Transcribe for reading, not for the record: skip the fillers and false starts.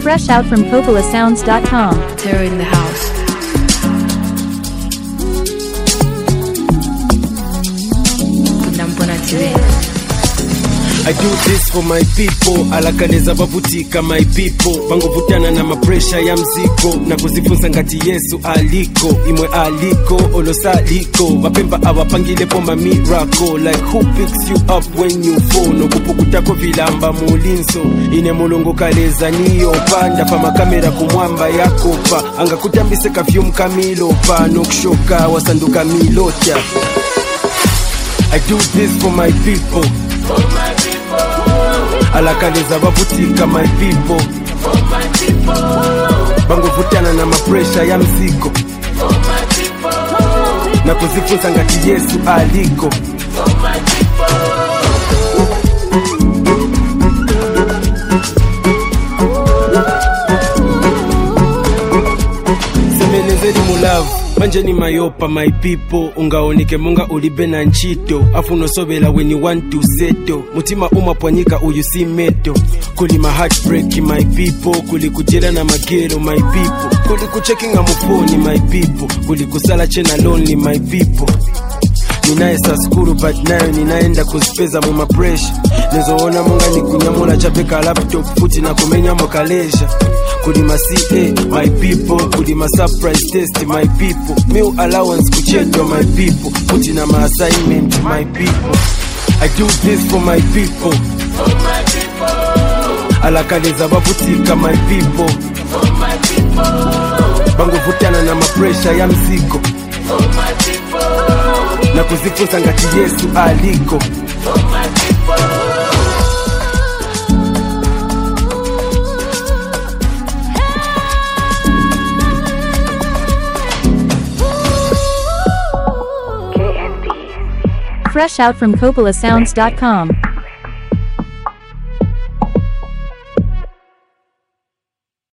Fresh out from CoppolaSounds.com. They're in the house. Nampona TV. I do this for my people, alakaleza bavutika my people. Bangovutana na mapresha ya mziko, na kuzifunza ngati Yesu aliko. Imwe aliko, olosaliko. Bapemba awapangile po ma miracle. Like who picks you up when you fall? No kupukutako vilamba mulinso. Ine mulungu kaleza niyo panda pa makamera kumwamba yakopa. Anga kutambise kafyum kamilo pa. Nokushoka wasanduka milocha. I do this for my people. For my people. Alakaleza bavutika my people. For my people. Bangovutana na mapresha ya mziko. For my people. Na kuzifunza ngati Yesu aliko. For my people. Semenezeli mulavu manje ni mayopa my people. Ungaonike munga ulibe na nchito. Afuno sobela when you want to settle. Mutima umapwanyika uyu si meto. Kuli ma heartbreak my people. Kuli kujela na magero my people. Kuli kucheckinga mufoni my people. Kuli kusala chena lonely my people. Ninaesa skuru but nayo ninaenda kuzipeza mu mapresha. Nezoona munga ni kunyamula chapeka laptop futi na kumenya mokaleja. Kuli ma CA my people. Kuli ma surprise test my people. Meal allowance kucheto my people. Futi na ma assignment my people. I do this for my people. For my people. Alakaleza bavutika my people. For my people. Bangovutana na mapresha ya mziko. For my people. Na kuzifunza ngati Yesu aliko. For my people. Fresh out from CoppolaSounds.com.